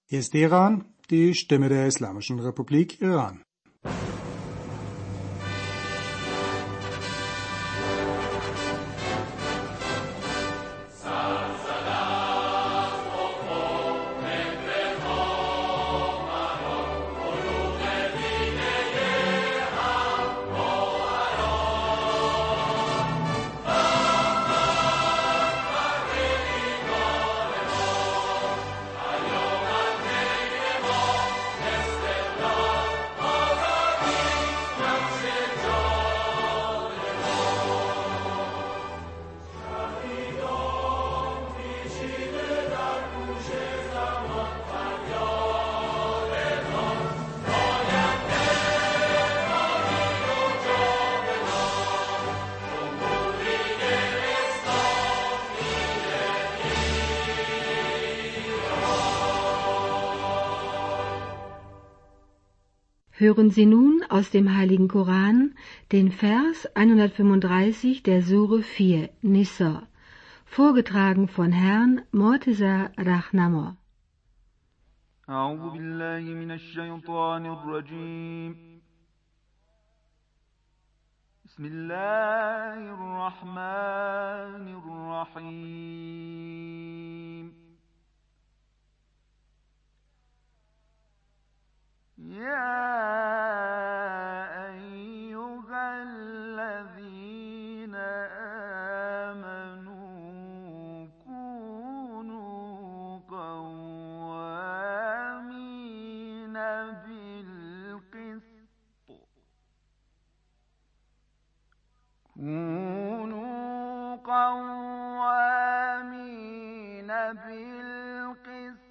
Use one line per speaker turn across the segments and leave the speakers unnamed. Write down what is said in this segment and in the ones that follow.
Hier ist Iran, die Stimme der Islamischen Republik Iran.
Hören Sie nun aus dem Heiligen Koran den Vers 135 der Sure 4, Nisa, vorgetragen von Herrn Morteza Rahnamor.
أعوذ بالله من الشيطان الرجيم. بسم الله الرحمن الرحيم. يا أيها الذين آمنوا كونوا قوامين بالقسط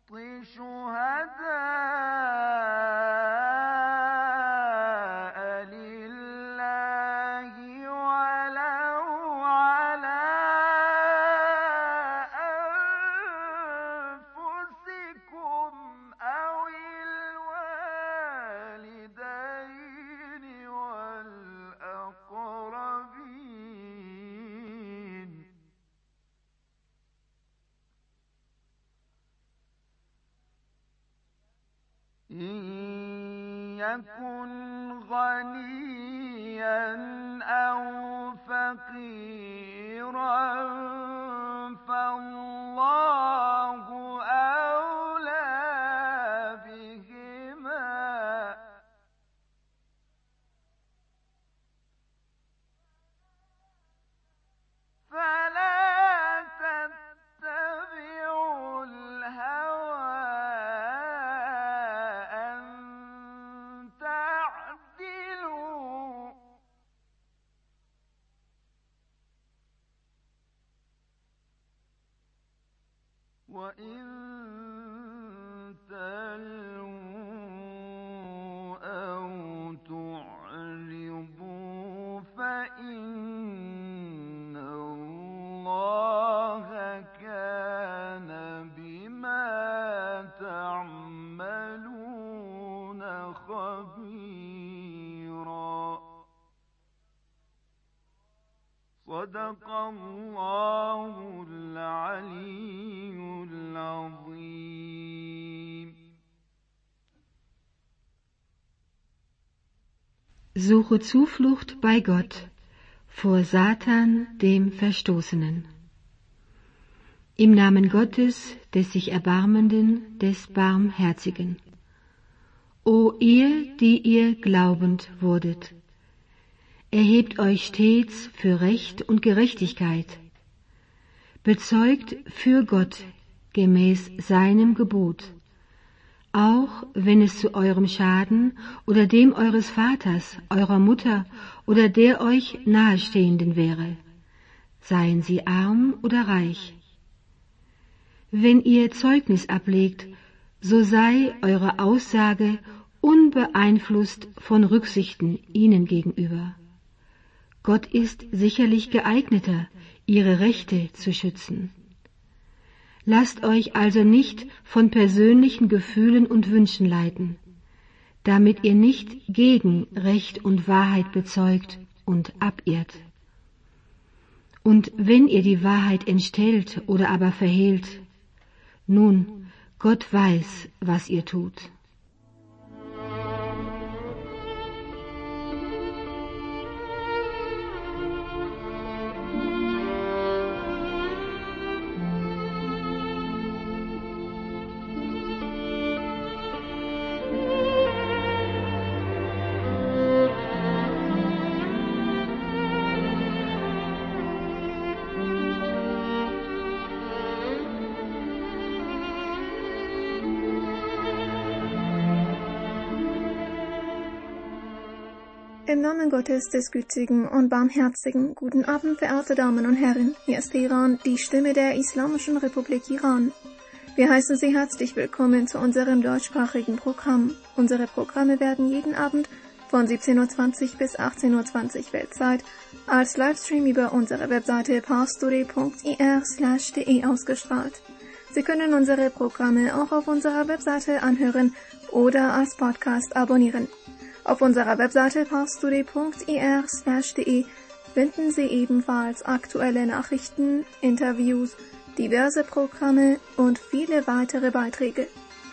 شهداء لله ولو على أنفسكم أو الوالدين والأقربين إن يكن غنيا أو فقيرا فالله أولى بهما فلا تتبعوا الهوى أن تعدلوا وإن تلووا أو تعرضوا فإن الله كان بما تعملون خبيرا. صدق الله العلي العظيم.
Suche Zuflucht bei Gott vor Satan, dem Verstoßenen. Im Namen Gottes, des sich Erbarmenden, des Barmherzigen. O ihr, die ihr glaubend wurdet, erhebt euch stets für Recht und Gerechtigkeit, bezeugt für Gott gemäß seinem Gebot, auch wenn es zu eurem Schaden oder dem eures Vaters, eurer Mutter oder der euch Nahestehenden wäre, seien sie arm oder reich. Wenn ihr Zeugnis ablegt, so sei eure Aussage unbeeinflusst von Rücksichten ihnen gegenüber. Gott ist sicherlich geeigneter, ihre Rechte zu schützen. Lasst euch also nicht von persönlichen Gefühlen und Wünschen leiten, damit ihr nicht gegen Recht und Wahrheit bezeugt und abirrt. Und wenn ihr die Wahrheit entstellt oder aber verhehlt, nun, Gott weiß, was ihr tut.
Im Namen Gottes, des Gütigen und Barmherzigen, guten Abend, verehrte Damen und Herren. Hier ist Iran, die Stimme der Islamischen Republik Iran. Wir heißen Sie herzlich willkommen zu unserem deutschsprachigen Programm. Unsere Programme werden jeden Abend von 17:20 bis 18:20 Weltzeit als Livestream über unsere Webseite parstory.ir/de ausgestrahlt. Sie können unsere Programme auch auf unserer Webseite anhören oder als Podcast abonnieren. Auf unserer Webseite parstory.ir/de finden Sie ebenfalls aktuelle Nachrichten, Interviews, diverse Programme und viele weitere Beiträge.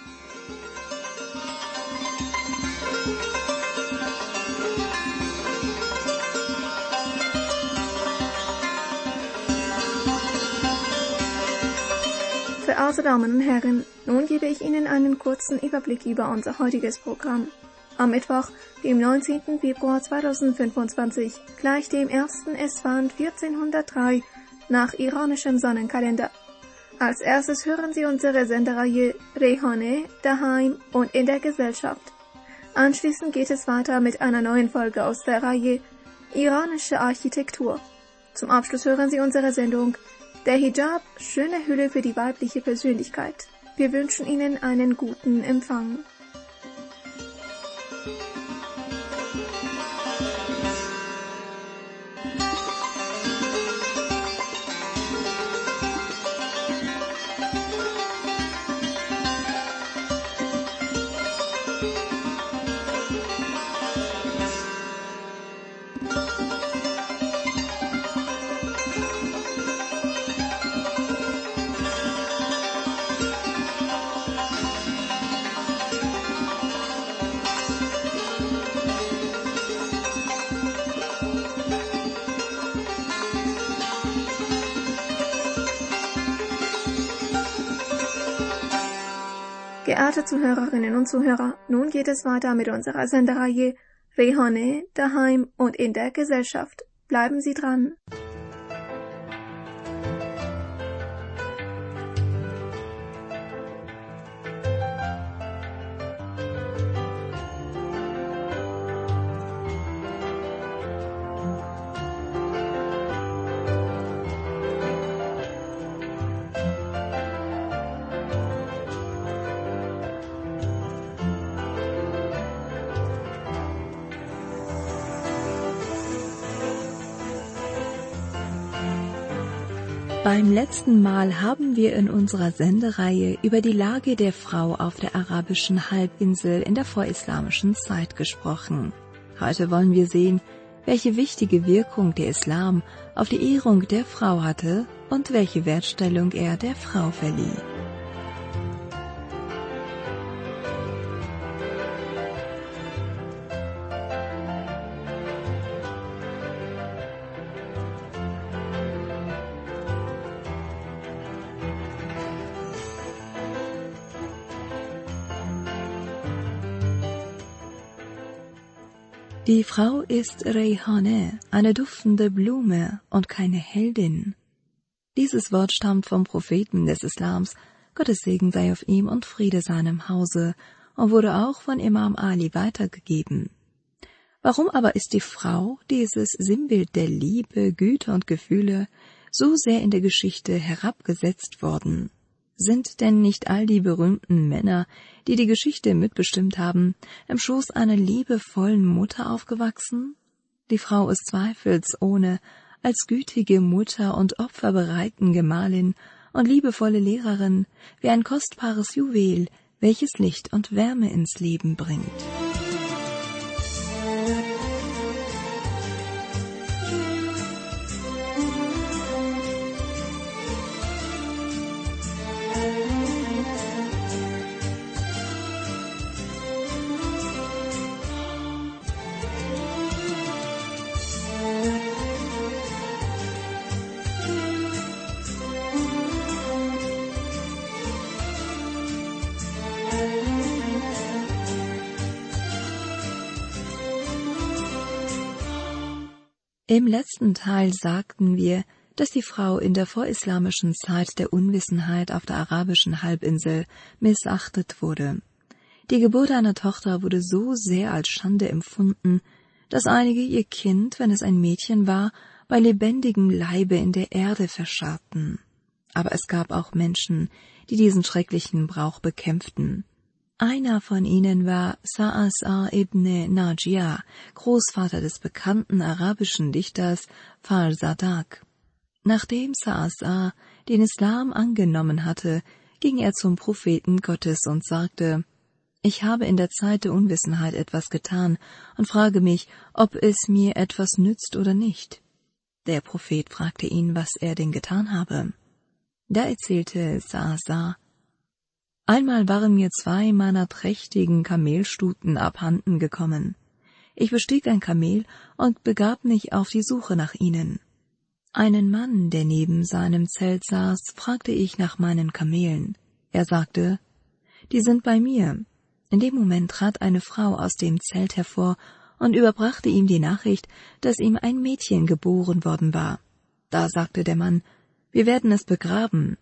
Verehrte Damen und Herren, nun gebe ich Ihnen einen kurzen Überblick über unser heutiges Programm. Am Mittwoch, dem 19. Februar 2025, gleich dem 1. Esfand 1403 nach iranischem Sonnenkalender. Als erstes hören Sie unsere Sendereihe Rehane, daheim und in der Gesellschaft. Anschließend geht es weiter mit einer neuen Folge aus der Reihe Iranische Architektur. Zum Abschluss hören Sie unsere Sendung Der Hijab, schöne Hülle für die weibliche Persönlichkeit. Wir wünschen Ihnen einen guten Empfang. Geehrte Zuhörerinnen und Zuhörer, nun geht es weiter mit unserer Sendereihe Rehane, daheim und in der Gesellschaft. Bleiben Sie dran.
Beim letzten Mal haben wir in unserer Sendereihe über die Lage der Frau auf der arabischen Halbinsel in der vorislamischen Zeit gesprochen. Heute wollen wir sehen, welche wichtige Wirkung der Islam auf die Ehrung der Frau hatte und welche Wertstellung er der Frau verlieh. Die Frau ist Rehane, eine duftende Blume und keine Heldin. Dieses Wort stammt vom Propheten des Islams, Gottes Segen sei auf ihm und Friede seinem Hause, und wurde auch von Imam Ali weitergegeben. Warum aber ist die Frau, dieses Sinnbild der Liebe, Güte und Gefühle, so sehr in der Geschichte herabgesetzt worden? Sind denn nicht all die berühmten Männer, die die Geschichte mitbestimmt haben, im Schoß einer liebevollen Mutter aufgewachsen? Die Frau ist zweifelsohne als gütige Mutter und opferbereiten Gemahlin und liebevolle Lehrerin wie ein kostbares Juwel, welches Licht und Wärme ins Leben bringt. Im letzten Teil sagten wir, dass die Frau in der vorislamischen Zeit der Unwissenheit auf der arabischen Halbinsel missachtet wurde. Die Geburt einer Tochter wurde so sehr als Schande empfunden, dass einige ihr Kind, wenn es ein Mädchen war, bei lebendigem Leibe in der Erde verscharrten. Aber es gab auch Menschen, die diesen schrecklichen Brauch bekämpften. Einer von ihnen war Sa'asa ibn Najiyah, Großvater des bekannten arabischen Dichters Farzadak. Nachdem Sa'asa den Islam angenommen hatte, ging er zum Propheten Gottes und sagte: Ich habe in der Zeit der Unwissenheit etwas getan und frage mich, ob es mir etwas nützt oder nicht. Der Prophet fragte ihn, was er denn getan habe. Da erzählte Sa'asa: Einmal waren mir 2 meiner trächtigen Kamelstuten abhanden gekommen. Ich bestieg ein Kamel und begab mich auf die Suche nach ihnen. Einen Mann, der neben seinem Zelt saß, fragte ich nach meinen Kamelen. Er sagte: Die sind bei mir. In dem Moment trat eine Frau aus dem Zelt hervor und überbrachte ihm die Nachricht, dass ihm ein Mädchen geboren worden war. Da sagte der Mann: Wir werden es begraben.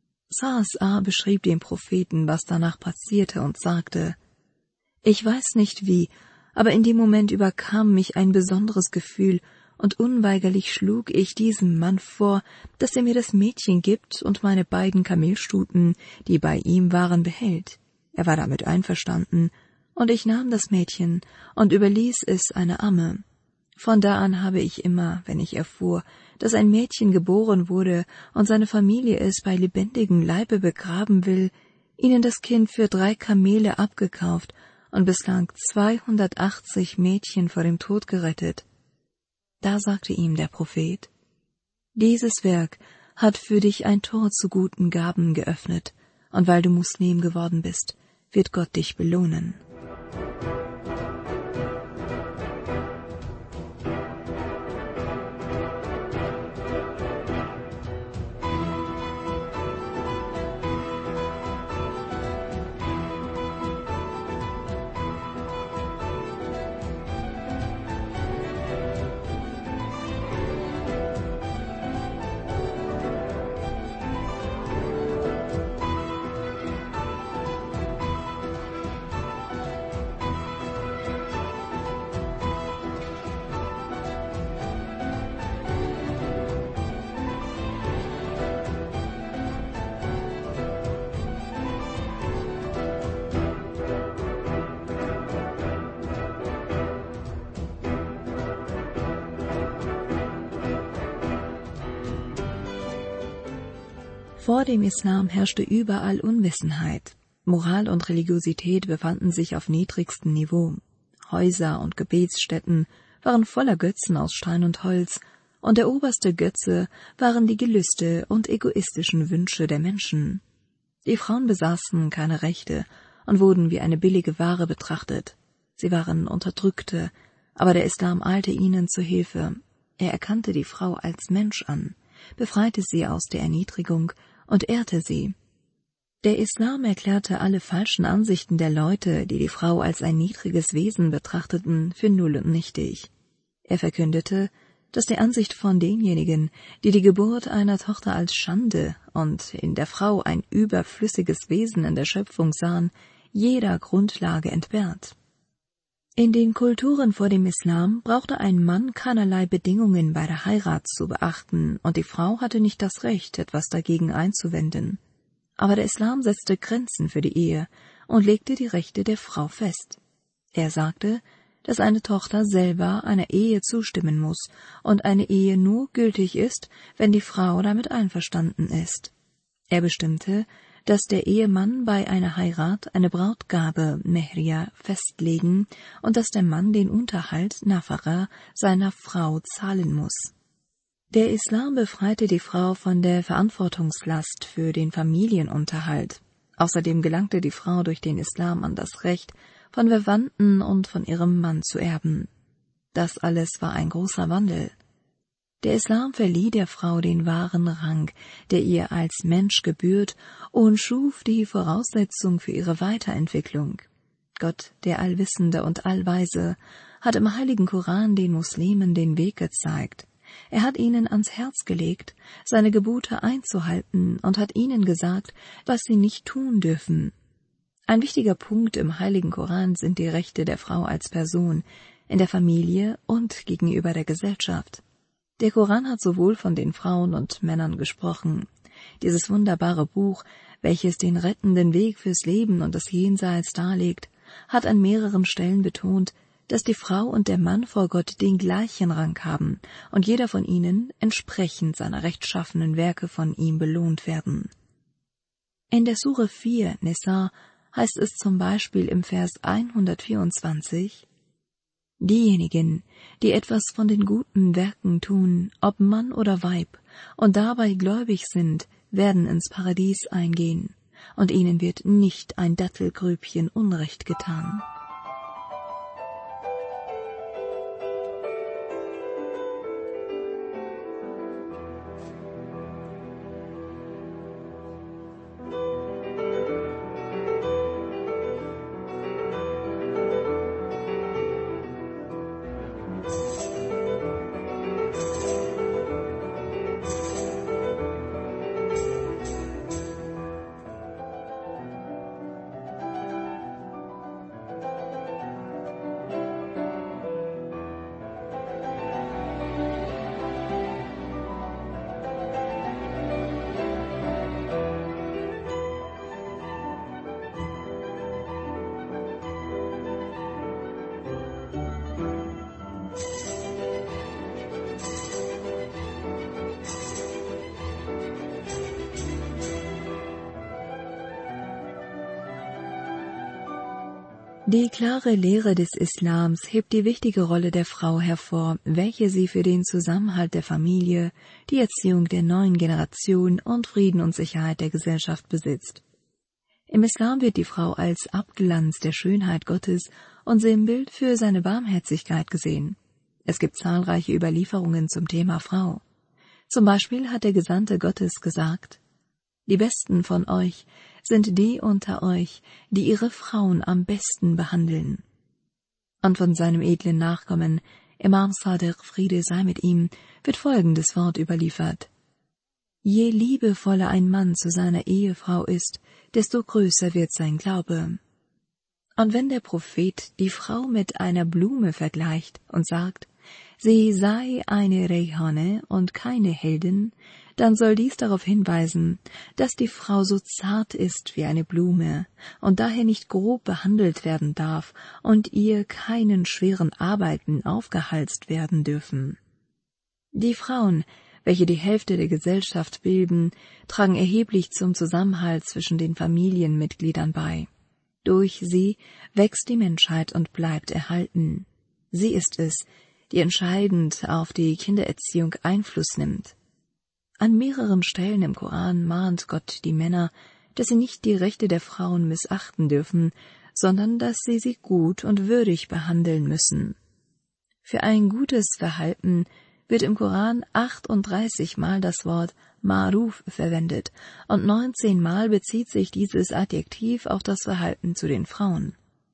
Sa'asa beschrieb dem Propheten, was danach passierte, und sagte: Ich weiß nicht wie, aber in dem Moment überkam mich ein besonderes Gefühl, und unweigerlich schlug ich diesem Mann vor, dass er mir das Mädchen gibt und meine beiden Kamelstuten, die bei ihm waren, behält. Er war damit einverstanden, und ich nahm das Mädchen und überließ es einer Amme. Von da an habe ich immer, wenn ich erfuhr, dass ein Mädchen geboren wurde und seine Familie es bei lebendigem Leibe begraben will, ihnen das Kind für 3 Kamele abgekauft und bislang 280 Mädchen vor dem Tod gerettet. Da sagte ihm der Prophet: Dieses Werk hat für dich ein Tor zu guten Gaben geöffnet, und weil du Muslim geworden bist, wird Gott dich belohnen. Vor dem Islam herrschte überall Unwissenheit. Moral und Religiosität befanden sich auf niedrigstem Niveau. Häuser und Gebetsstätten waren voller Götzen aus Stein und Holz, und der oberste Götze waren die Gelüste und egoistischen Wünsche der Menschen. Die Frauen besaßen keine Rechte und wurden wie eine billige Ware betrachtet. Sie waren Unterdrückte, aber der Islam eilte ihnen zu Hilfe. Er erkannte die Frau als Mensch an, befreite sie aus der Erniedrigung und ehrte sie. Der Islam erklärte alle falschen Ansichten der Leute, die die Frau als ein niedriges Wesen betrachteten, für null und nichtig. Er verkündete, dass die Ansicht von denjenigen, die die Geburt einer Tochter als Schande und in der Frau ein überflüssiges Wesen in der Schöpfung sahen, jeder Grundlage entbehrt. In den Kulturen vor dem Islam brauchte ein Mann keinerlei Bedingungen bei der Heirat zu beachten, und die Frau hatte nicht das Recht, etwas dagegen einzuwenden. Aber der Islam setzte Grenzen für die Ehe und legte die Rechte der Frau fest. Er sagte, dass eine Tochter selber einer Ehe zustimmen muss und eine Ehe nur gültig ist, wenn die Frau damit einverstanden ist. Er bestimmte, dass der Ehemann bei einer Heirat eine Brautgabe Mehriya festlegen und dass der Mann den Unterhalt Nafaqa seiner Frau zahlen muss. Der Islam befreite die Frau von der Verantwortungslast für den Familienunterhalt. Außerdem gelangte die Frau durch den Islam an das Recht, von Verwandten und von ihrem Mann zu erben. Das alles war ein großer Wandel. Der Islam verlieh der Frau den wahren Rang, der ihr als Mensch gebührt, und schuf die Voraussetzung für ihre Weiterentwicklung. Gott, der Allwissende und Allweise, hat im heiligen Koran den Muslimen den Weg gezeigt. Er hat ihnen ans Herz gelegt, seine Gebote einzuhalten und hat ihnen gesagt, was sie nicht tun dürfen. Ein wichtiger Punkt im heiligen Koran sind die Rechte der Frau als Person, in der Familie und gegenüber der Gesellschaft. Der Koran hat sowohl von den Frauen und Männern gesprochen. Dieses wunderbare Buch, welches den rettenden Weg fürs Leben und das Jenseits darlegt, hat an mehreren Stellen betont, dass die Frau und der Mann vor Gott den gleichen Rang haben und jeder von ihnen entsprechend seiner rechtschaffenen Werke von ihm belohnt werden. In der Sure 4, Nisa, heißt es zum Beispiel im Vers 124: Diejenigen, die etwas von den guten Werken tun, ob Mann oder Weib, und dabei gläubig sind, werden ins Paradies eingehen, und ihnen wird nicht ein Dattelgrübchen Unrecht getan. Die klare Lehre des Islams hebt die wichtige Rolle der Frau hervor, welche sie für den Zusammenhalt der Familie, die Erziehung der neuen Generation und Frieden und Sicherheit der Gesellschaft besitzt. Im Islam wird die Frau als Abglanz der Schönheit Gottes und Sinnbild für seine Barmherzigkeit gesehen. Es gibt zahlreiche Überlieferungen zum Thema Frau. Zum Beispiel hat der Gesandte Gottes gesagt: Die Besten von euch sind die unter euch, die ihre Frauen am besten behandeln. Und von seinem edlen Nachkommen, Imam Sadiq, Friede sei mit ihm, wird folgendes Wort überliefert: Je liebevoller ein Mann zu seiner Ehefrau ist, desto größer wird sein Glaube. Und wenn der Prophet die Frau mit einer Blume vergleicht und sagt, sie sei eine Rehane und keine Heldin, dann soll dies darauf hinweisen, dass die Frau so zart ist wie eine Blume und daher nicht grob behandelt werden darf und ihr keinen schweren Arbeiten aufgehalst werden dürfen. Die Frauen, welche die Hälfte der Gesellschaft bilden, tragen erheblich zum Zusammenhalt zwischen den Familienmitgliedern bei. Durch sie wächst die Menschheit und bleibt erhalten. Sie ist es, die entscheidend auf die Kindererziehung Einfluss nimmt. An mehreren Stellen im Koran mahnt Gott die Männer, dass sie nicht die Rechte der Frauen missachten dürfen, sondern dass sie gut und würdig behandeln müssen. Für ein gutes Verhalten wird im Koran 38 Mal das Wort Ma'ruf verwendet und 19 Mal bezieht sich dieses Adjektiv auf das Verhalten zu den Frauen.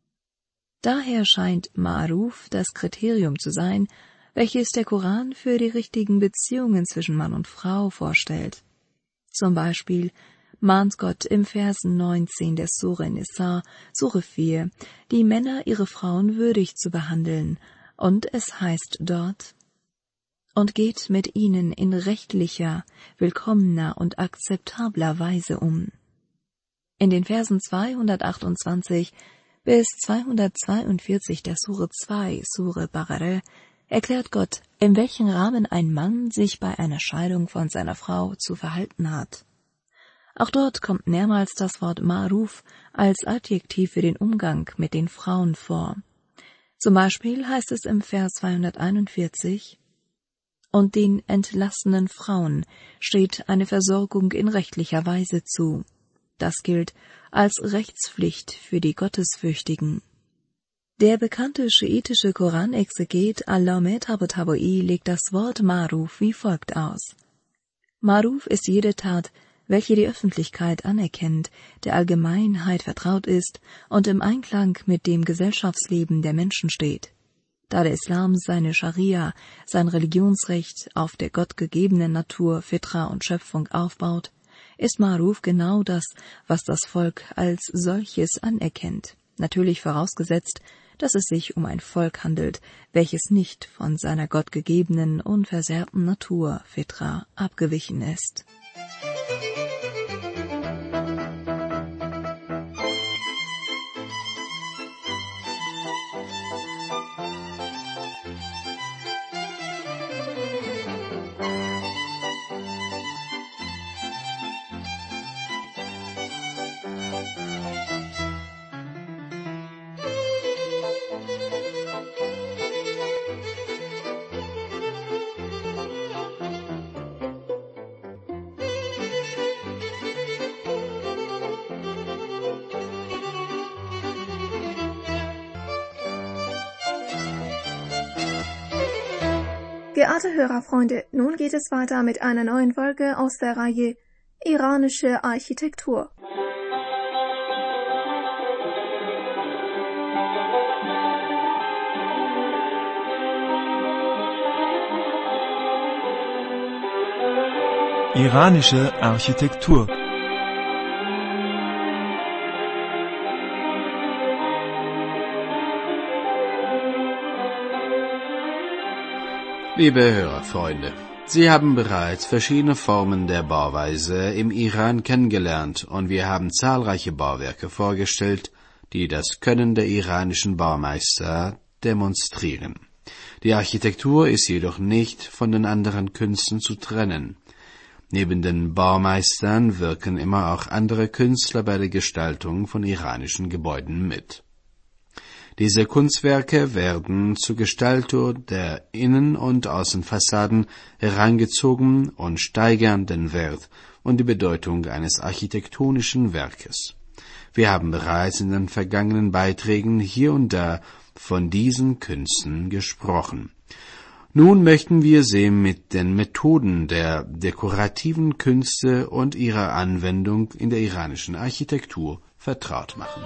Daher scheint Ma'ruf das Kriterium zu sein, welches der Koran für die richtigen Beziehungen zwischen Mann und Frau vorstellt. Zum Beispiel mahnt Gott im Vers 19 der Sure Nisa, Sure 4, die Männer ihre Frauen würdig zu behandeln, und es heißt dort: Und geht mit ihnen in rechtlicher, willkommener und akzeptabler Weise um. In den Versen 228 bis 242 der Sure 2, Sure Baqarah, erklärt Gott, in welchem Rahmen ein Mann sich bei einer Scheidung von seiner Frau zu verhalten hat. Auch dort kommt mehrmals das Wort Ma'ruf als Adjektiv für den Umgang mit den Frauen vor. Zum Beispiel heißt es im Vers 241: Und den entlassenen Frauen steht eine Versorgung in rechtlicher Weise zu. Das gilt als Rechtspflicht für die Gottesfürchtigen. Der bekannte schiitische Koranexeget Allame Tabatabai legt das Wort Ma'ruf wie folgt aus: Ma'ruf ist jede Tat, welche die Öffentlichkeit anerkennt, der Allgemeinheit vertraut ist und im Einklang mit dem Gesellschaftsleben der Menschen steht. Da der Islam seine Scharia, sein Religionsrecht auf der gottgegebenen Natur, Fitra und Schöpfung aufbaut, ist Ma'ruf genau das, was das Volk als solches anerkennt. Natürlich vorausgesetzt, dass es sich um ein Volk handelt, welches nicht von seiner gottgegebenen, unversehrten Natur, Fitra, abgewichen ist.
Geehrte Hörerfreunde, nun geht es weiter mit einer neuen Folge aus der Reihe Iranische Architektur.
Iranische Architektur.
Liebe Hörerfreunde, Sie haben bereits verschiedene Formen der Bauweise im Iran kennengelernt und wir haben zahlreiche Bauwerke vorgestellt, die das Können der iranischen Baumeister demonstrieren. Die Architektur ist jedoch nicht von den anderen Künsten zu trennen. Neben den Baumeistern wirken immer auch andere Künstler bei der Gestaltung von iranischen Gebäuden mit. Diese Kunstwerke werden zur Gestaltung der Innen- und Außenfassaden herangezogen und steigern den Wert und die Bedeutung eines architektonischen Werkes. Wir haben bereits in den vergangenen Beiträgen hier und da von diesen Künsten gesprochen. Nun möchten wir Sie mit den Methoden der dekorativen Künste und ihrer Anwendung in der iranischen Architektur vertraut machen.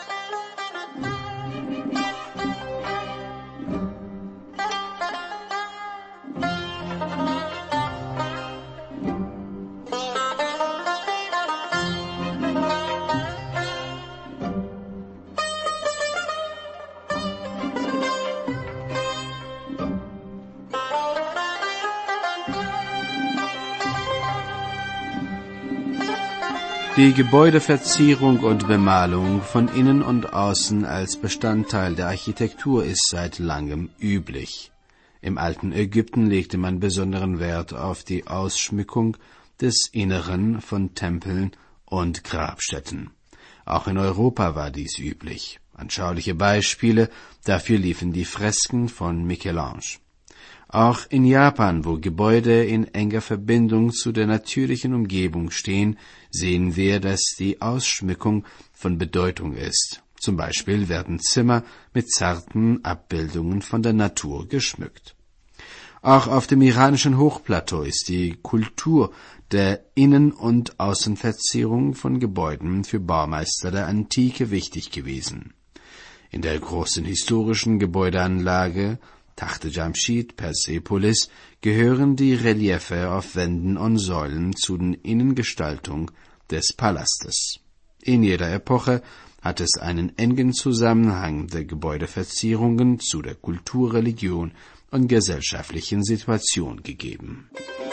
Die Gebäudeverzierung und Bemalung von innen und außen als Bestandteil der Architektur ist seit langem üblich. Im alten Ägypten legte man besonderen Wert auf die Ausschmückung des Inneren von Tempeln und Grabstätten. Auch in Europa war dies üblich. Anschauliche Beispiele dafür liefern die Fresken von Michel-Ange. Auch in Japan, wo Gebäude in enger Verbindung zu der natürlichen Umgebung stehen, sehen wir, dass die Ausschmückung von Bedeutung ist. Zum Beispiel werden Zimmer mit zarten Abbildungen von der Natur geschmückt. Auch auf dem iranischen Hochplateau ist die Kultur der Innen- und Außenverzierung von Gebäuden für Baumeister der Antike wichtig gewesen. In der großen historischen Gebäudeanlage Tachte Jamshid, Persepolis, gehören die Reliefe auf Wänden und Säulen zu den Innengestaltung des Palastes. In jeder Epoche hat es einen engen Zusammenhang der Gebäudeverzierungen zu der Kultur, Religion und gesellschaftlichen Situation gegeben.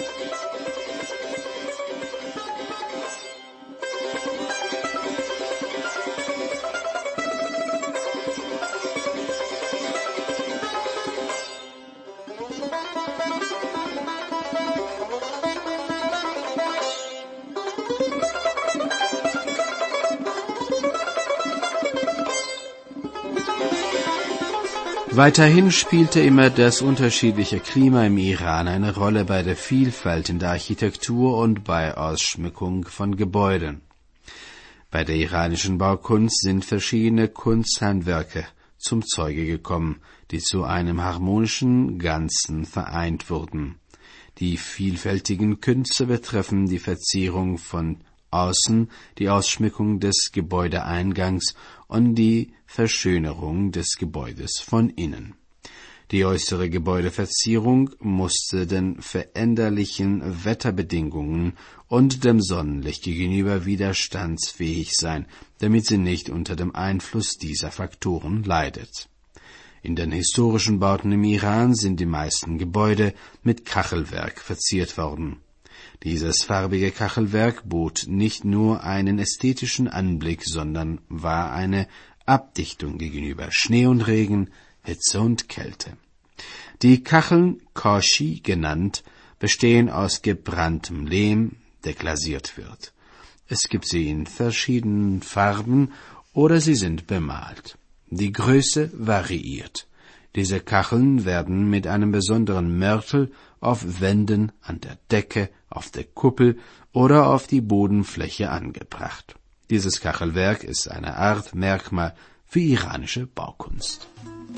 Weiterhin spielte immer das unterschiedliche Klima im Iran eine Rolle bei der Vielfalt in der Architektur und bei Ausschmückung von Gebäuden. Bei der iranischen Baukunst sind verschiedene Kunsthandwerke zum Zuge gekommen, die zu einem harmonischen Ganzen vereint wurden. Die vielfältigen Künste betreffen die Verzierung von außen, die Ausschmückung des Gebäudeeingangs und die Verschönerung des Gebäudes von innen. Die äußere Gebäudeverzierung musste den veränderlichen Wetterbedingungen und dem Sonnenlicht gegenüber widerstandsfähig sein, damit sie nicht unter dem Einfluss dieser Faktoren leidet. In den historischen Bauten im Iran sind die meisten Gebäude mit Kachelwerk verziert worden. Dieses farbige Kachelwerk bot nicht nur einen ästhetischen Anblick, sondern war eine Abdichtung gegenüber Schnee und Regen, Hitze und Kälte. Die Kacheln, Kashi genannt, bestehen aus gebranntem Lehm, der glasiert wird. Es gibt sie in verschiedenen Farben oder sie sind bemalt. Die Größe variiert. Diese Kacheln werden mit einem besonderen Mörtel auf Wänden, an der Decke, auf der Kuppel oder auf die Bodenfläche angebracht. Dieses Kachelwerk ist eine Art Merkmal für iranische Baukunst.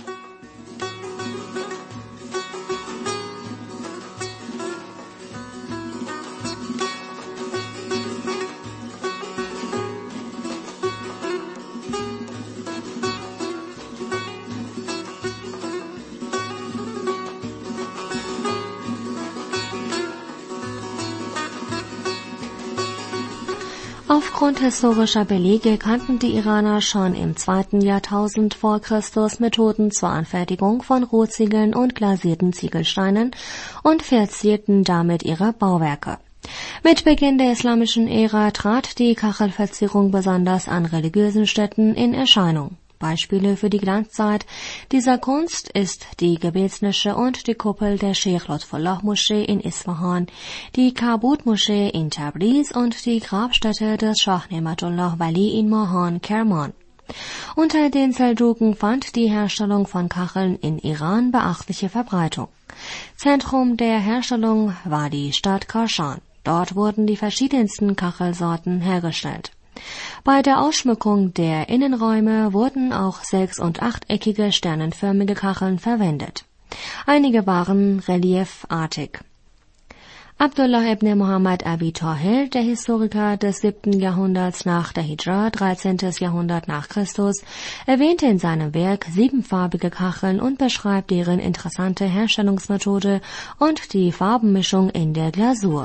Aufgrund historischer Belege kannten die Iraner schon im 2. Jahrtausend vor Christus Methoden zur Anfertigung von Rohziegeln und glasierten Ziegelsteinen und verzierten damit ihre Bauwerke. Mit Beginn der islamischen Ära trat die Kachelverzierung besonders an religiösen Stätten in Erscheinung. Beispiele für die Glanzzeit dieser Kunst ist die Gebetsnische und die Kuppel der Sheikh Lotfullah Moschee in Isfahan, die Kabut Moschee in Tabriz und die Grabstätte des Schah Ne'matullah Wali in Mahan, Kerman. Unter den Seldschuken fand die Herstellung von Kacheln in Iran beachtliche Verbreitung. Zentrum der Herstellung war die Stadt Kashan. Dort wurden die verschiedensten Kachelsorten hergestellt. Bei der Ausschmückung der Innenräume wurden auch 6- und 8-eckige sternenförmige Kacheln verwendet. Einige waren reliefartig. Abdullah ibn Muhammad Abi Tahir, der Historiker des 7. Jahrhunderts nach der Hijra, 13. Jahrhundert nach Christus, erwähnte in seinem Werk 7-farbige Kacheln und beschreibt deren interessante Herstellungsmethode und die Farbenmischung in der Glasur.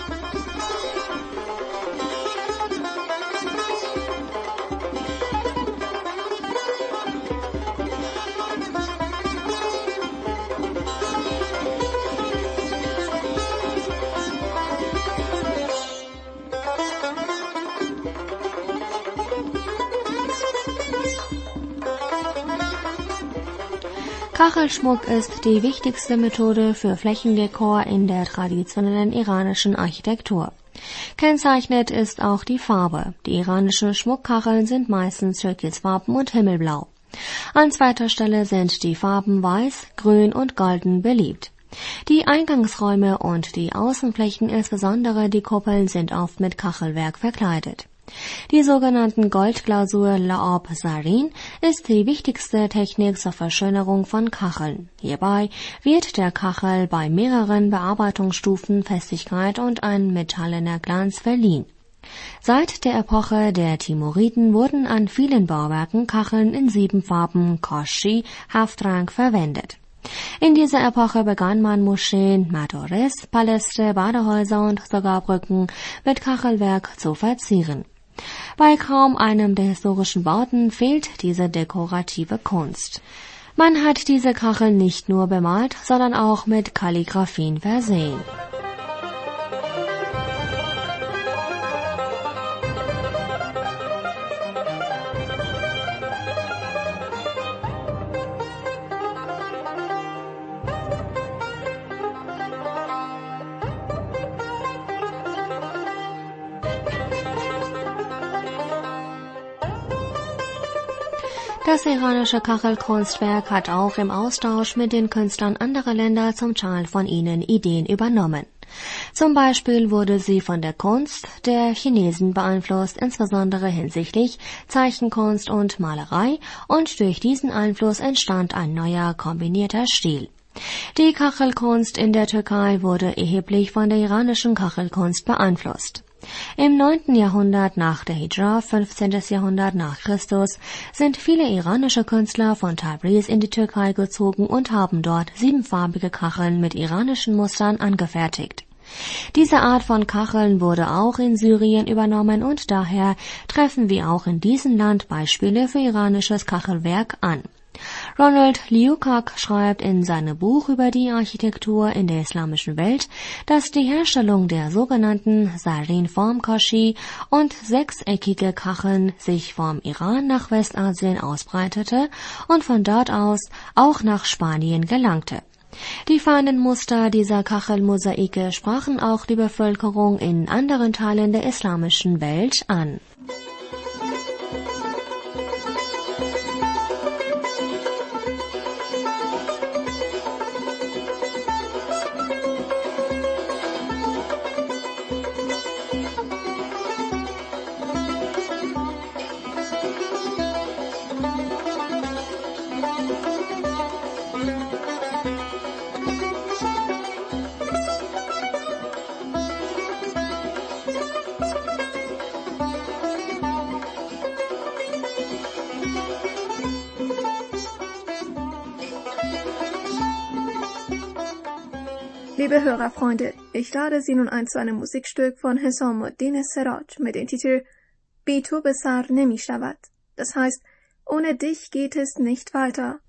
Kachelschmuck ist die wichtigste Methode für Flächendekor in der traditionellen iranischen Architektur. Kennzeichnend ist auch die Farbe. Die iranischen Schmuckkacheln sind meistens türkisfarben und himmelblau. An zweiter Stelle sind die Farben weiß, grün und golden beliebt. Die Eingangsräume und die Außenflächen, insbesondere die Kuppeln, sind oft mit Kachelwerk verkleidet. Die sogenannten Goldglasur Laab Sarin ist die wichtigste Technik zur Verschönerung von Kacheln. Hierbei wird der Kachel bei mehreren Bearbeitungsstufen Festigkeit und ein metallener Glanz verliehen. Seit der Epoche der Timuriden wurden an vielen Bauwerken Kacheln in 7 Farben Kashi Haftrang verwendet. In dieser Epoche begann man Moscheen, Madores, Paläste, Badehäuser und sogar Brücken mit Kachelwerk zu verzieren. Bei kaum einem der historischen Bauten fehlt diese dekorative Kunst. Man hat diese Kacheln nicht nur bemalt, sondern auch mit Kalligraphien versehen. Das iranische Kachelkunstwerk hat auch im Austausch mit den Künstlern anderer Länder zum Teil von ihnen Ideen übernommen. Zum Beispiel wurde sie von der Kunst der Chinesen beeinflusst, insbesondere hinsichtlich Zeichenkunst und Malerei, und durch diesen Einfluss entstand ein neuer kombinierter Stil. Die Kachelkunst in der Türkei wurde erheblich von der iranischen Kachelkunst beeinflusst. Im 9. Jahrhundert nach der Hijra, 15. Jahrhundert nach Christus, sind viele iranische Künstler von Tabriz in die Türkei gezogen und haben dort 7-farbige Kacheln mit iranischen Mustern angefertigt. Diese Art von Kacheln wurde auch in Syrien übernommen und daher treffen wir auch in diesem Land Beispiele für iranisches Kachelwerk an. Ronald Liukak schreibt in seinem Buch über die Architektur in der islamischen Welt, dass die Herstellung der sogenannten Sarin-Form-Kashi und sechseckige Kacheln sich vom Iran nach Westasien ausbreitete und von dort aus auch nach Spanien gelangte. Die feinen Muster dieser Kachelmosaike sprachen auch die Bevölkerung in anderen Teilen der islamischen Welt an.
Liebe Hörerfreunde, ich lade Sie nun ein zu einem Musikstück von Husamuddin Seraj mit dem Titel Bi tu be sar nemi shavad. Das heißt, ohne dich geht es nicht weiter.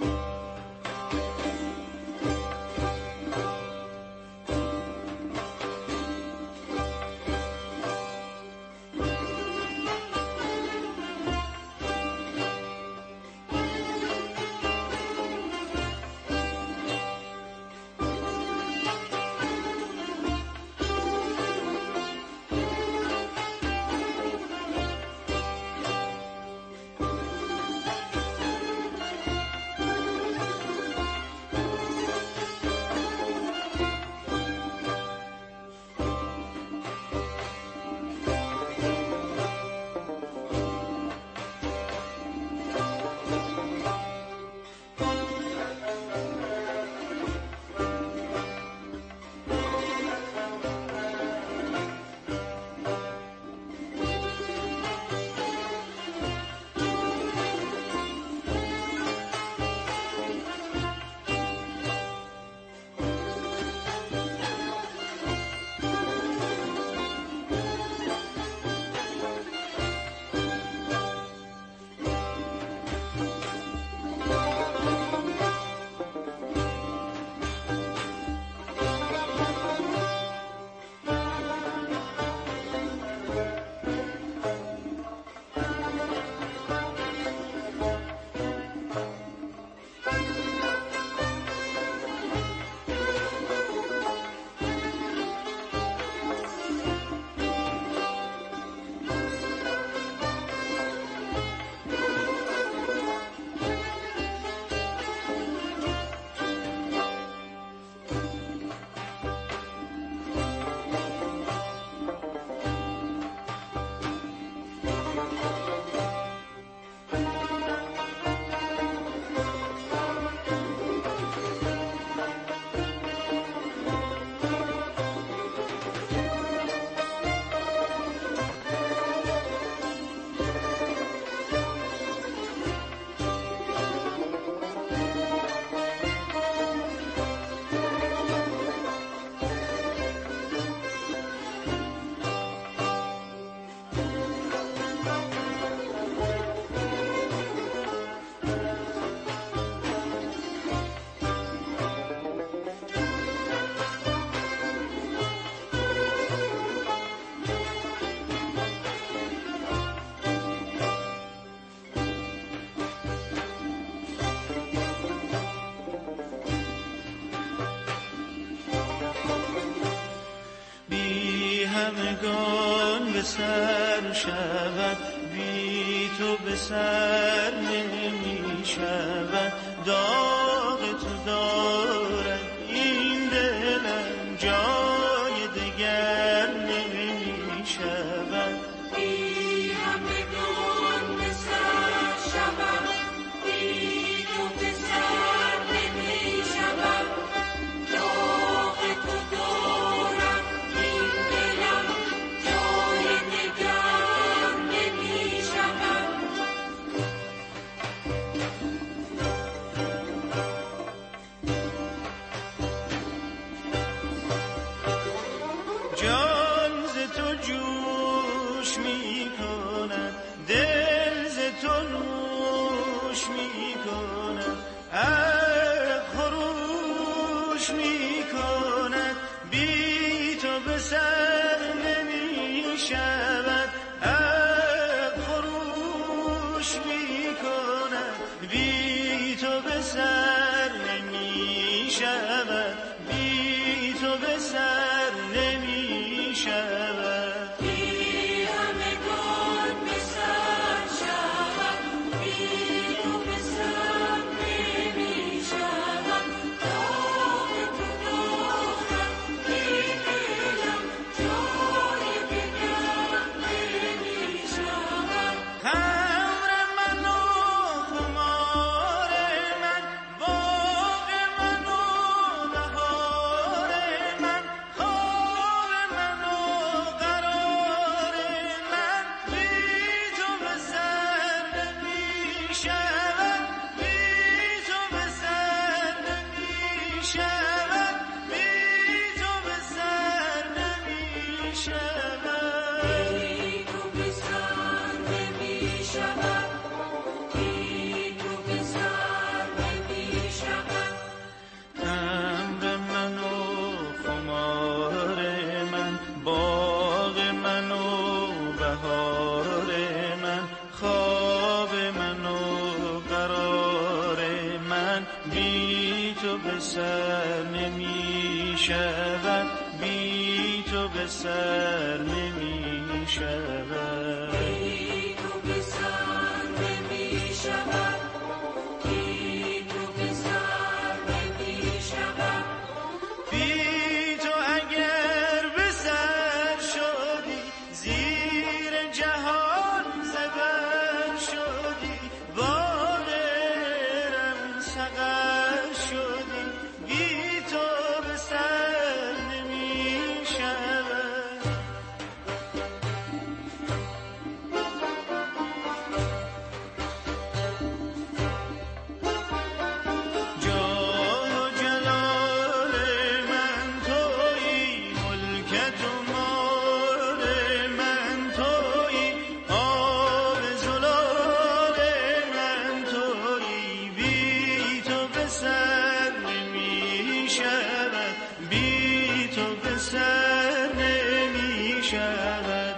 همگان به سر شود، بی تو به سر نمی شود. داغ تو دارد این دلم، جای دگر نمی شود.
بی همگان به سر شود، بی تو به سر نمی شود. داغ تو دارد این دلم، جای
جان ز تو جوش می کند، دل ز تو نوش می کند، عرق خروش می کند، بی تو به سر نمی شود، عرق خروش می کند، بی تو به سر نمی شود، بی تو به سر نمی شود. سر نمی شود، بی تو به سر نمی شود، بی تو به سر نمی شود، بی تو به سر نمی شود. بی تو اگر به سر شدی، زیر جهان زبر شدی، بالرم سقر شدی، بی تو به سر نمی شود. جاه و جلال من تویی، ملکت و مال من تویی، آب زلال من تویی، بی تو به سر نمی شود، بی تو به سر نمی شود.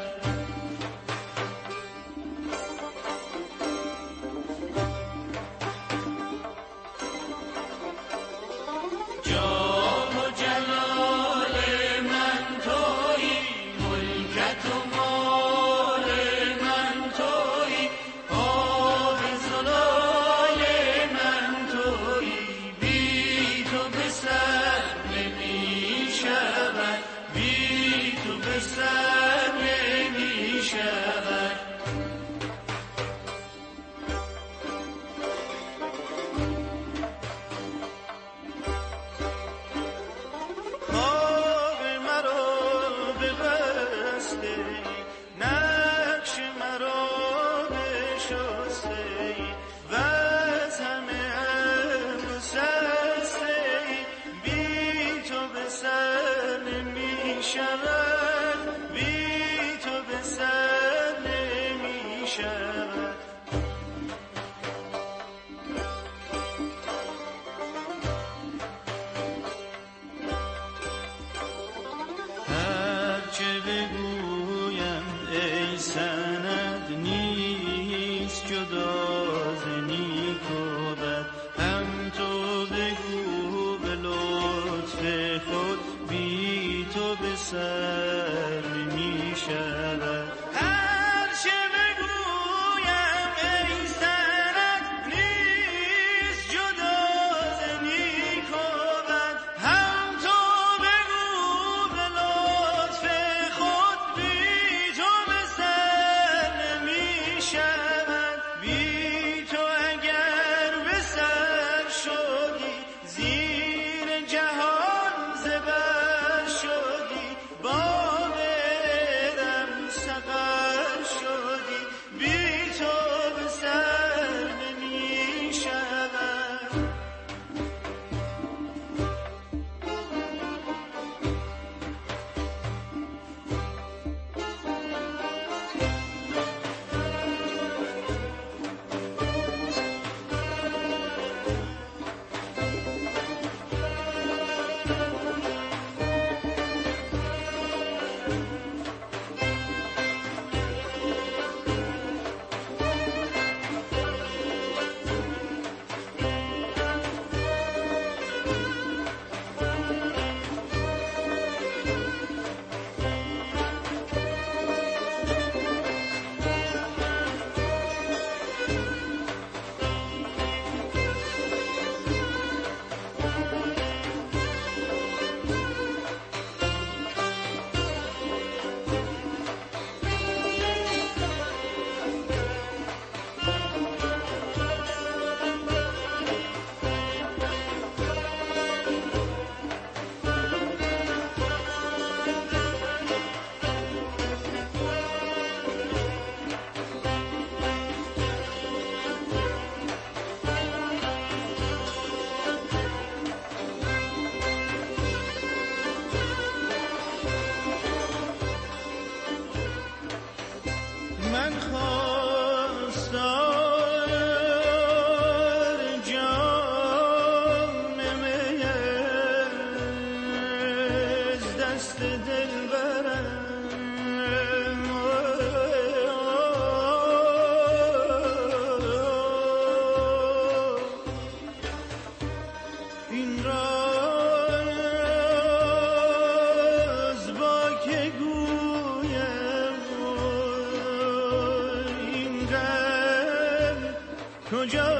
جاه و جلال من تویی، ملکت و مال من تویی، آب زلال من تویی، بی تو به سر نمی شود، بی تو به سر نمی شود. خواب مرا ببسته، نقش مرا بشسته، وز همه امر سسته، بی تو به سر نمی شود، بی تو به سر نمی شود. هرچه بگویم ای سند، نیست جدا ز نیک و بد، هم تو بگو به لطف خود، بی تو به سر نمی شود. هرچه بگویم ای سند، نیست جدا ز نیک و بد، هم تو بگو به لطف خود، بی تو به سر نمی شود. بی تو اگر به سر شدی، زیر جهان زبر شدی، بالرم سقر دست دل برم این راز با که گویم این غم کجا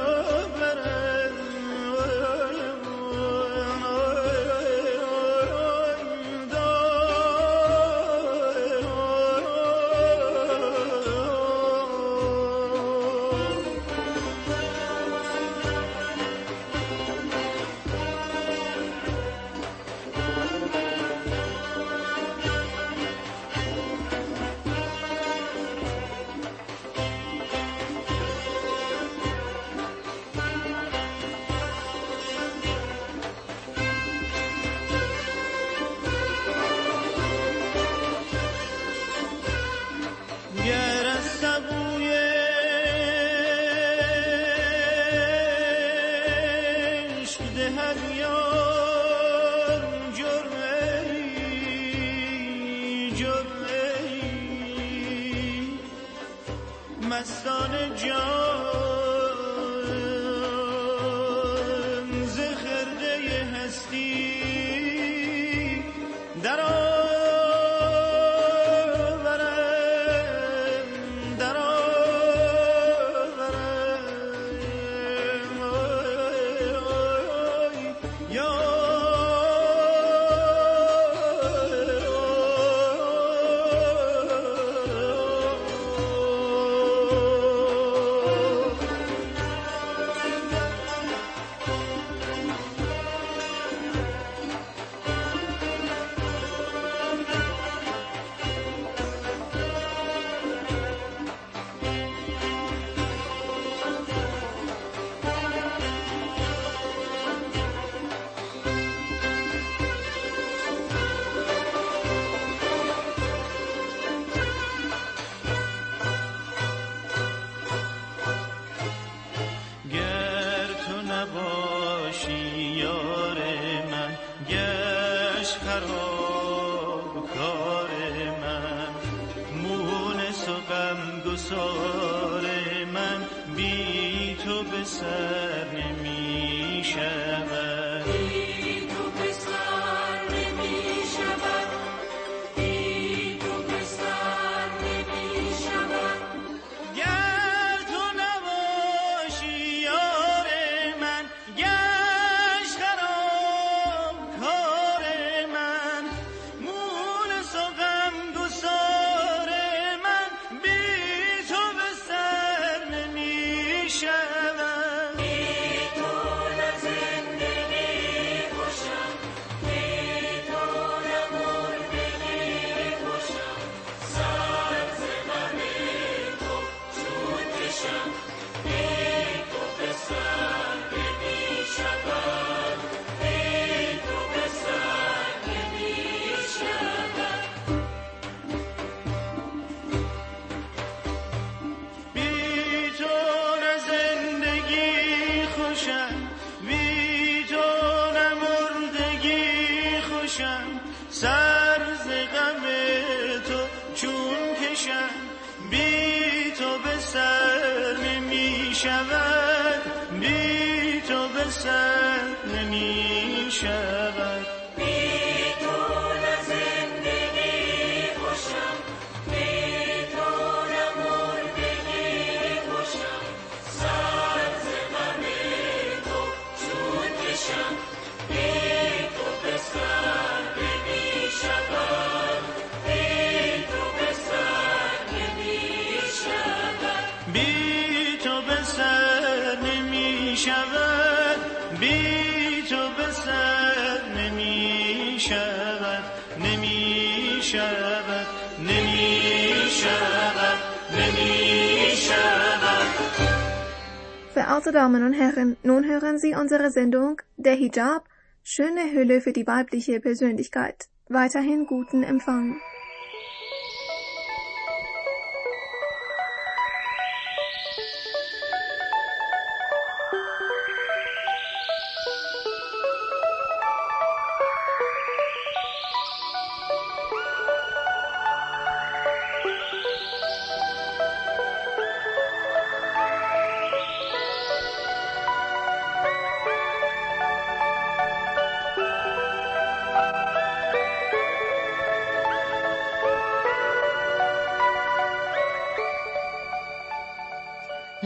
مستان جان ز خرده هستی در خراب کار من مونس و غمگسار من بی تو به سر نمی شود بی تو به سر نمی شود بی تو به سر نمی شود گر تو نباشی یار من گشت خراب کار من مونس و غمگسار من بی تو به سر نمی شود بی تو نه زندگی خوشم بی تو نه مردگی خوشم سر ز غم تو چون کشم بی تو به سر نمی شود بی تو به سر نمی شود بی تو نه زندگی خوشم بی تو نه مردگی خوشم سر ز غم تو چون کشم بی تو به سر نمی شود بی تو به سر نمی شود بی تو نه زندگی خوشم بی تو نه مردگی خوشم سر ز غم تو چون کشم بی تو به سر نمی شود بی تو به سر نمی شود بی تو به سر نمی شود بی تو به سر نمی شود نمی شود نمی شود نمی شود
Verehrte Damen und Herren, nun hören Sie unsere Sendung Der Hijab, schöne Hülle für die weibliche Persönlichkeit. Weiterhin guten Empfang.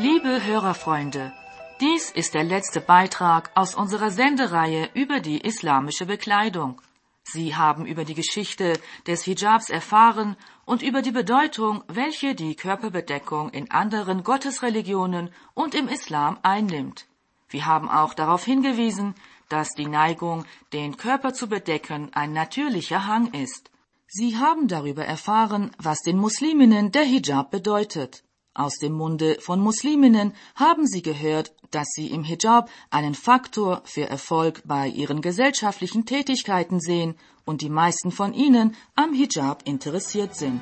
Liebe Hörerfreunde, dies ist der letzte Beitrag aus unserer Sendereihe über die islamische Bekleidung. Sie haben über die Geschichte des Hijabs erfahren und über die Bedeutung, welche die Körperbedeckung in anderen Gottesreligionen und im Islam einnimmt. Wir haben auch darauf hingewiesen, dass die Neigung, den Körper zu bedecken, ein natürlicher Hang ist. Sie haben darüber erfahren, was den Musliminnen der Hijab bedeutet. Aus dem Munde von Musliminnen haben sie gehört, dass sie im Hijab einen Faktor für Erfolg bei ihren gesellschaftlichen Tätigkeiten sehen und die meisten von ihnen am Hijab interessiert sind.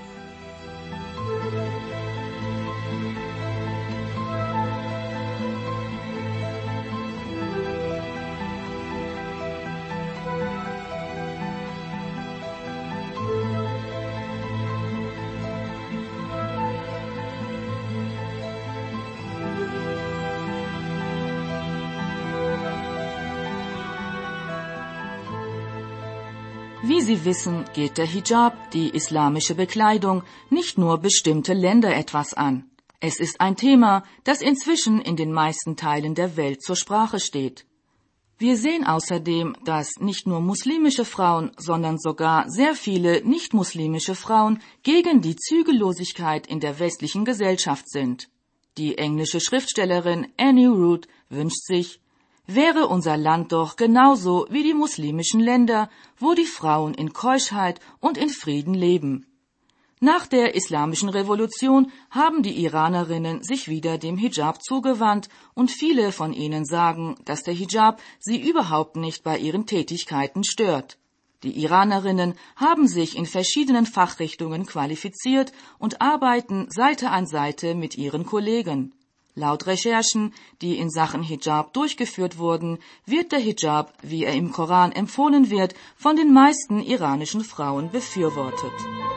Wie Sie wissen, geht der Hijab, die islamische Bekleidung, nicht nur bestimmte Länder etwas an. Es ist ein Thema, das inzwischen in den meisten Teilen der Welt zur Sprache steht. Wir sehen außerdem, dass nicht nur muslimische Frauen, sondern sogar sehr viele nicht-muslimische Frauen gegen die Zügellosigkeit in der westlichen Gesellschaft sind. Die englische Schriftstellerin Annie Root wünscht sich: Wäre unser Land doch genauso wie die muslimischen Länder, wo die Frauen in Keuschheit und in Frieden leben. Nach der islamischen Revolution haben die Iranerinnen sich wieder dem Hijab zugewandt und viele von ihnen sagen, dass der Hijab sie überhaupt nicht bei ihren Tätigkeiten stört. Die Iranerinnen haben sich in verschiedenen Fachrichtungen qualifiziert und arbeiten Seite an Seite mit ihren Kollegen. Laut Recherchen, die in Sachen Hijab durchgeführt wurden, wird der Hijab, wie er im Koran empfohlen wird, von den meisten iranischen Frauen befürwortet.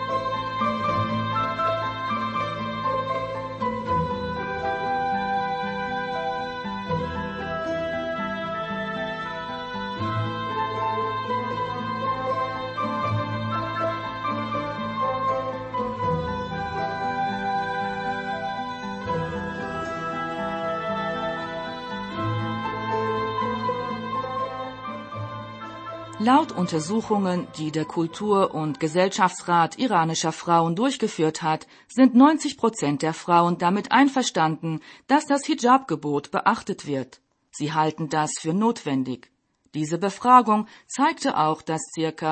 Laut Untersuchungen, die der Kultur- und Gesellschaftsrat iranischer Frauen durchgeführt hat, sind 90% der Frauen damit einverstanden, dass das Hijab-Gebot beachtet wird. Sie halten das für notwendig. Diese Befragung zeigte auch, dass ca.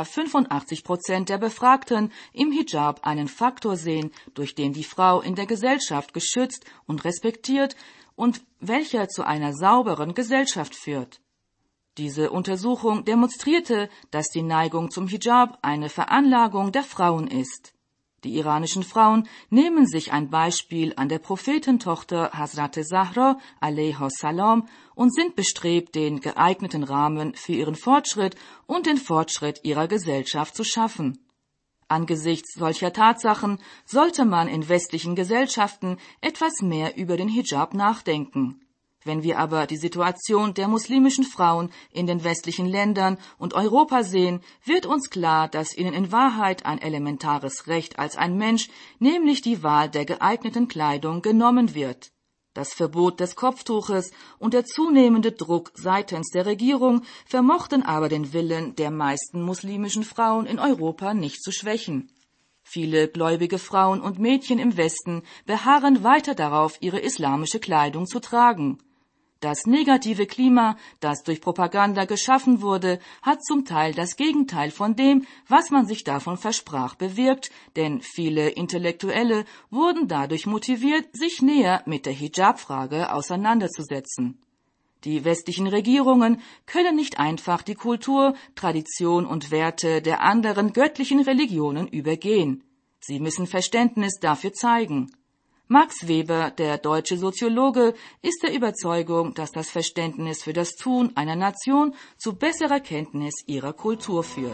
85% der Befragten im Hijab einen Faktor sehen, durch den die Frau in der Gesellschaft geschützt und respektiert und welcher zu einer sauberen Gesellschaft führt. Diese Untersuchung demonstrierte, dass die Neigung zum Hijab eine Veranlagung der Frauen ist. Die iranischen Frauen nehmen sich ein Beispiel an der Prophetentochter Hazrat Zahra alaiha salam und sind bestrebt, den geeigneten Rahmen für ihren Fortschritt und den Fortschritt ihrer Gesellschaft zu schaffen. Angesichts solcher Tatsachen sollte man in westlichen Gesellschaften etwas mehr über den Hijab nachdenken. Wenn wir aber die Situation der muslimischen Frauen in den westlichen Ländern und Europa sehen, wird uns klar, dass ihnen in Wahrheit ein elementares Recht als ein Mensch, nämlich die Wahl der geeigneten Kleidung, genommen wird. Das Verbot des Kopftuches und der zunehmende Druck seitens der Regierung vermochten aber den Willen der meisten muslimischen Frauen in Europa nicht zu schwächen. Viele gläubige Frauen und Mädchen im Westen beharren weiter darauf, ihre islamische Kleidung zu tragen. Das negative Klima, das durch Propaganda geschaffen wurde, hat zum Teil das Gegenteil von dem, was man sich davon versprach, bewirkt, denn viele Intellektuelle wurden dadurch motiviert, sich näher mit der Hijab-Frage auseinanderzusetzen. Die westlichen Regierungen können nicht einfach die Kultur, Tradition und Werte der anderen göttlichen Religionen übergehen. Sie müssen Verständnis dafür zeigen. Max Weber, der deutsche Soziologe, ist der Überzeugung, dass das Verständnis für das Tun einer Nation zu besserer Kenntnis ihrer Kultur führt.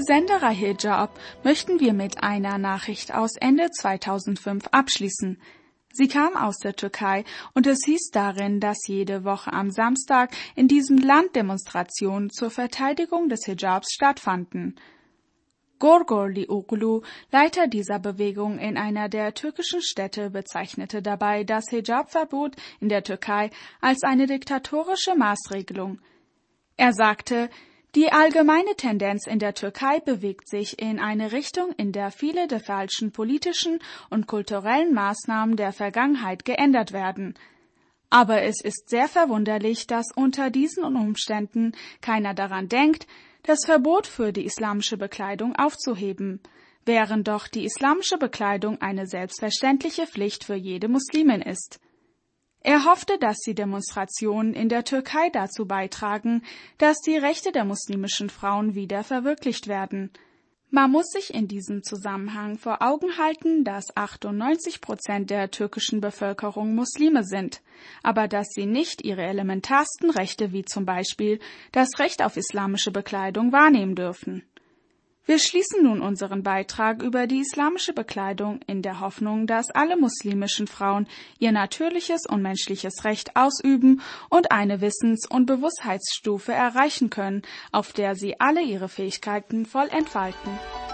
Sendereihe Hijab möchten wir mit einer Nachricht aus Ende 2005 abschließen. Sie kam aus der Türkei und es hieß darin, dass jede Woche am Samstag in diesem Land Demonstrationen zur Verteidigung des Hijabs stattfanden. Gorgorli Oglu, Leiter dieser Bewegung in einer der türkischen Städte, bezeichnete dabei das Hijab-Verbot in der Türkei als eine diktatorische Maßregelung. Er sagte, die allgemeine Tendenz in der Türkei bewegt sich in eine Richtung, in der viele der falschen politischen und kulturellen Maßnahmen der Vergangenheit geändert werden. Aber es ist sehr verwunderlich, dass unter diesen Umständen keiner daran denkt, das Verbot für die islamische Bekleidung aufzuheben, während doch die islamische Bekleidung eine selbstverständliche Pflicht für jede Muslimin ist. Er hoffte, dass die Demonstrationen in der Türkei dazu beitragen, dass die Rechte der muslimischen Frauen wieder verwirklicht werden. Man muss sich in diesem Zusammenhang vor Augen halten, dass 98% der türkischen Bevölkerung Muslime sind, aber dass sie nicht ihre elementarsten Rechte wie zum Beispiel das Recht auf islamische Bekleidung wahrnehmen dürfen. Wir schließen nun unseren Beitrag über die islamische Bekleidung in der Hoffnung, dass alle muslimischen Frauen ihr natürliches und menschliches Recht ausüben und eine Wissens- und Bewusstheitsstufe erreichen können, auf der sie alle ihre Fähigkeiten voll entfalten.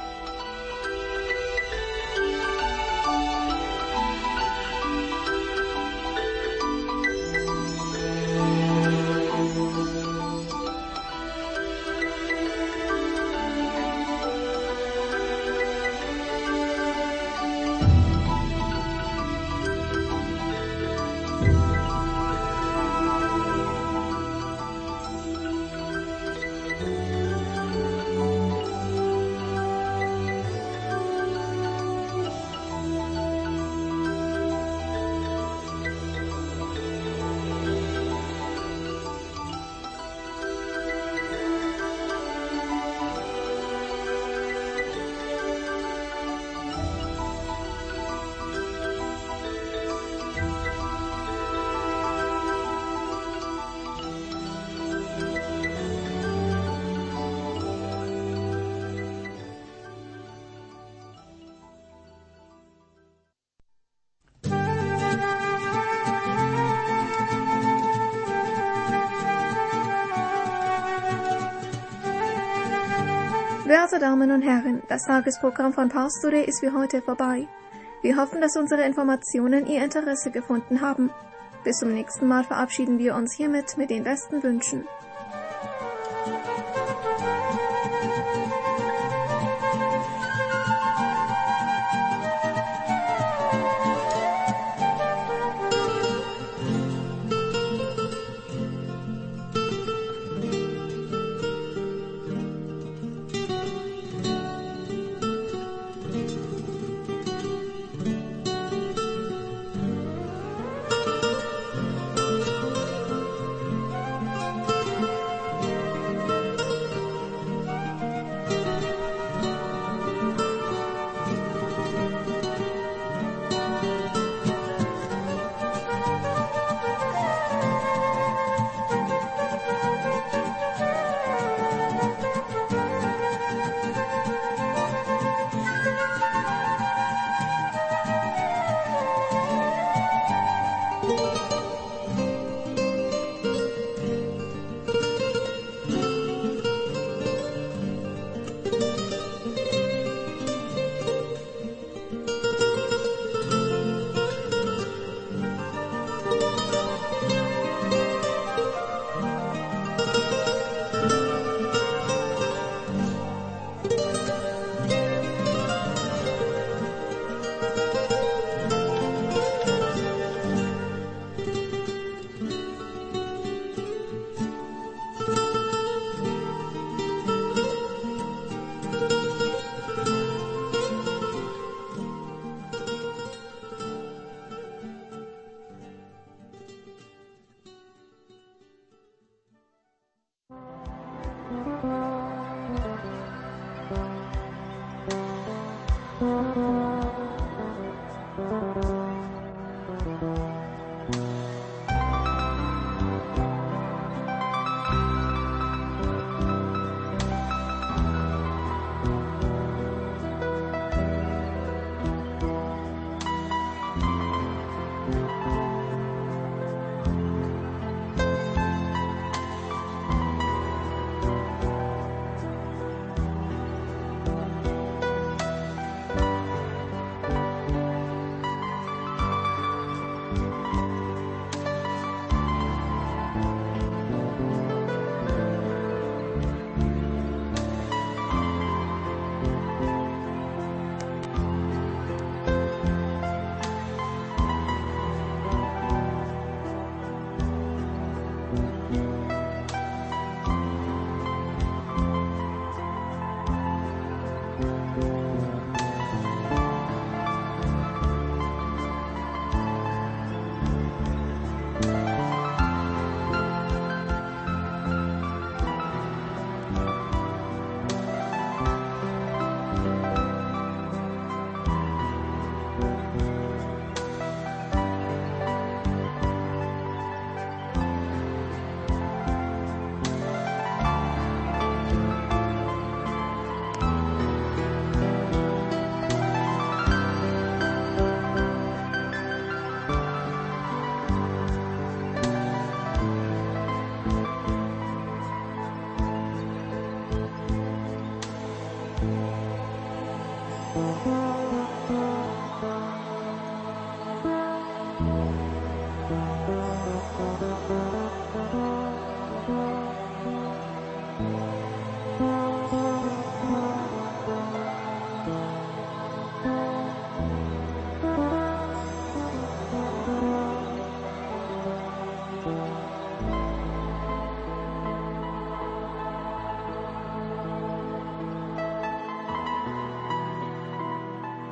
Werte Damen und Herren, das Tagesprogramm von Pastore ist für heute vorbei. Wir hoffen, dass unsere Informationen Ihr Interesse gefunden haben. Bis zum nächsten Mal verabschieden wir uns hiermit mit den besten Wünschen.